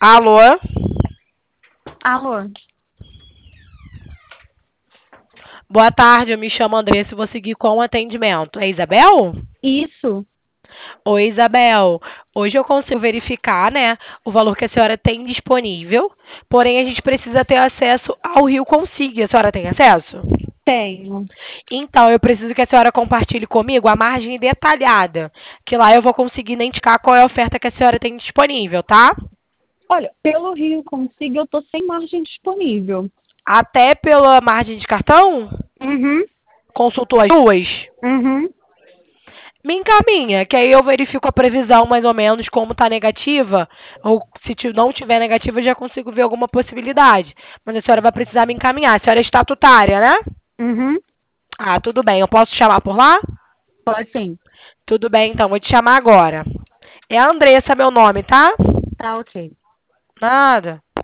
Alô? Alô? Boa tarde, eu me chamo Andressa e vou seguir com o atendimento. É Isabel? Isso? Oi, Isabel. Hoje eu consigo verificar, né, o valor que a senhora tem disponível, porém a gente precisa ter acesso ao Rio Consigue. A senhora tem acesso? Tenho. Então, eu preciso que a senhora compartilhe comigo a margem detalhada, que lá eu vou conseguir identificar qual é a oferta que a senhora tem disponível, tá? Olha, pelo Rio Consigo eu tô sem margem disponível. Até pela margem de cartão? Uhum. Consultou as duas? Uhum. Me encaminha, que aí eu verifico a previsão mais ou menos como está negativa, ou se não tiver negativa eu já consigo ver alguma possibilidade. Mas a senhora vai precisar me encaminhar. A senhora é estatutária, né? Uhum. Ah, tudo bem. Eu posso te chamar por lá? Pode sim. Tudo bem, então. Vou te chamar agora. É a Andressa meu nome, tá? Tá ok. Nada.